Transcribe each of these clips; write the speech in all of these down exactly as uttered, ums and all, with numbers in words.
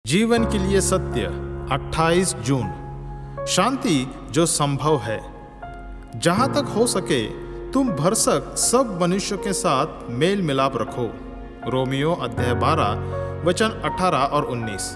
जीवन के लिए सत्य अट्ठाईस जून। शांति जो संभव है। जहां तक हो सके तुम भरसक सब मनुष्यों के साथ मेल मिलाप रखो। रोमियो अध्याय बारह वचन अठारह और उन्नीस।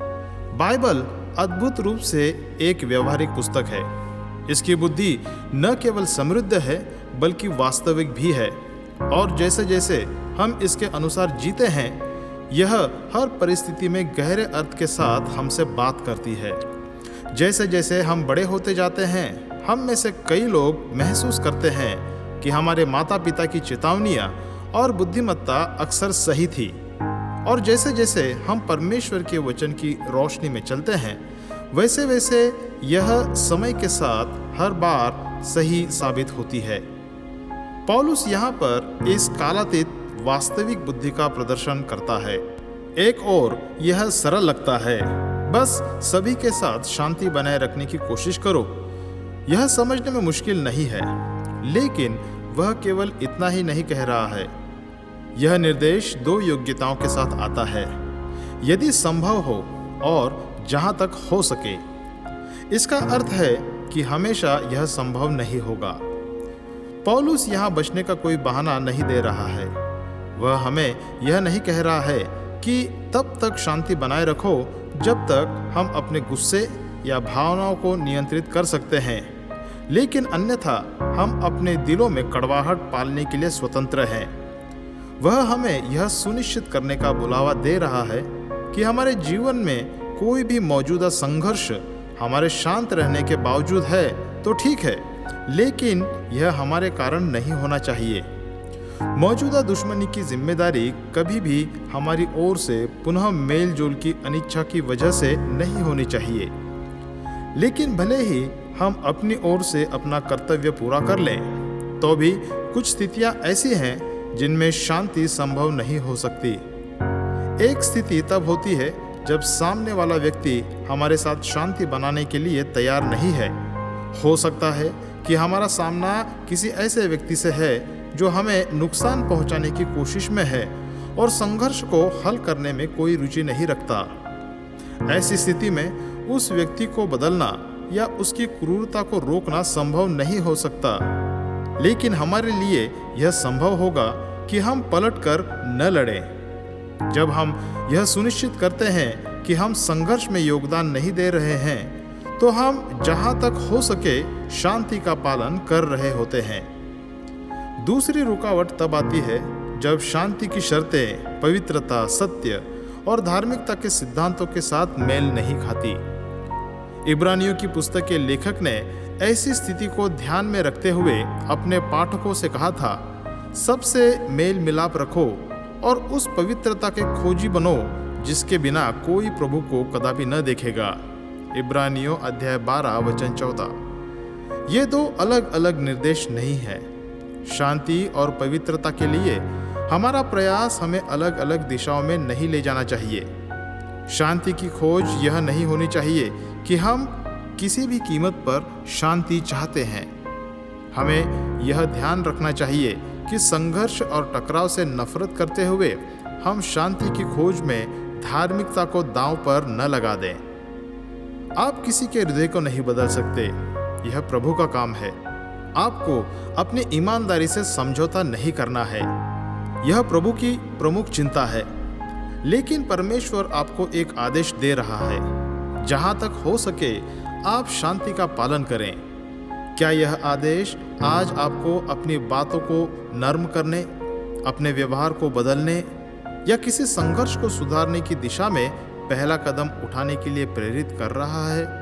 बाइबल अद्भुत रूप से एक व्यवहारिक पुस्तक है। इसकी बुद्धि न केवल समृद्ध है बल्कि वास्तविक भी है, और जैसे जैसे हम इसके अनुसार जीते हैं यह हर परिस्थिति में गहरे अर्थ के साथ हमसे बात करती है। जैसे जैसे हम बड़े होते जाते हैं हम में से कई लोग महसूस करते हैं कि हमारे माता पिता की चेतावनियाँ और बुद्धिमत्ता अक्सर सही थी, और जैसे जैसे हम परमेश्वर के वचन की रोशनी में चलते हैं वैसे वैसे यह समय के साथ हर बार सही साबित होती है। पौलुस यहाँ पर इस कालातीत वास्तविक बुद्धि का प्रदर्शन करता है। एक और यह सरल लगता है, बस सभी के साथ शांति बनाए रखने की कोशिश करो। यह समझने में मुश्किल नहीं है, लेकिन वह केवल इतना ही नहीं कह रहा है। यह निर्देश दो योग्यताओं के साथ आता है, यदि संभव हो और जहां तक हो सके। इसका अर्थ है कि हमेशा यह संभव नहीं होगा। पौलुस यहाँ बचने का कोई बहाना नहीं दे रहा है। वह हमें यह नहीं कह रहा है कि तब तक शांति बनाए रखो जब तक हम अपने गुस्से या भावनाओं को नियंत्रित कर सकते हैं, लेकिन अन्यथा हम अपने दिलों में कड़वाहट पालने के लिए स्वतंत्र हैं। वह हमें यह सुनिश्चित करने का बुलावा दे रहा है कि हमारे जीवन में कोई भी मौजूदा संघर्ष हमारे शांत रहने के बावजूद है तो ठीक है, लेकिन यह हमारे कारण नहीं होना चाहिए। मौजूदा दुश्मनी की जिम्मेदारी कभी भी हमारी ओर से पुनः मेल जोल की अनिच्छा की वजह से नहीं होनी चाहिए। लेकिन भले ही हम अपनी ओर से अपना कर्तव्य पूरा कर लें, तो भी कुछ स्थितियां ऐसी हैं जिनमें शांति संभव नहीं हो सकती। एक स्थिति तब होती है जब सामने वाला व्यक्ति हमारे साथ शांति बनाने के लिए तैयार नहीं है। हो सकता है कि हमारा सामना किसी ऐसे व्यक्ति से है जो हमें नुकसान पहुंचाने की कोशिश में है और संघर्ष को हल करने में कोई रुचि नहीं रखता। ऐसी स्थिति में उस व्यक्ति को बदलना या उसकी क्रूरता को रोकना संभव नहीं हो सकता, लेकिन हमारे लिए यह संभव होगा कि हम पलटकर न लड़ें। जब हम यह सुनिश्चित करते हैं कि हम संघर्ष में योगदान नहीं दे रहे हैं, तो हम जहां तक हो सके शांति का पालन कर रहे होते हैं। दूसरी रुकावट तब आती है जब शांति की शर्तें पवित्रता, सत्य और धार्मिकता के सिद्धांतों के साथ मेल नहीं खाती। इब्रानियों की पुस्तक के लेखक ने ऐसी स्थिति को ध्यान में रखते हुए अपने पाठकों से कहा था, सबसे मेल मिलाप रखो और उस पवित्रता के खोजी बनो जिसके बिना कोई प्रभु को कदापि न देखेगा। इब्रानियों अध्याय बारह वचन चौदह। ये दो अलग अलग निर्देश नहीं है। शांति और पवित्रता के लिए हमारा प्रयास हमें अलग अलग दिशाओं में नहीं ले जाना चाहिए। शांति की खोज यह नहीं होनी चाहिए कि हम किसी भी कीमत पर शांति चाहते हैं। हमें यह ध्यान रखना चाहिए कि संघर्ष और टकराव से नफरत करते हुए हम शांति की खोज में धार्मिकता को दांव पर न लगा दें। आप किसी के हृदय को नहीं बदल सकते, यह प्रभु का काम है। आपको अपनी ईमानदारी से समझौता नहीं करना है, यह प्रभु की प्रमुख चिंता है। लेकिन परमेश्वर आपको एक आदेश दे रहा है, जहां तक हो सके आप शांति का पालन करें। क्या यह आदेश आज आपको अपनी बातों को नर्म करने, अपने व्यवहार को बदलने या किसी संघर्ष को सुधारने की दिशा में पहला कदम उठाने के लिए प्रेरित कर रहा है?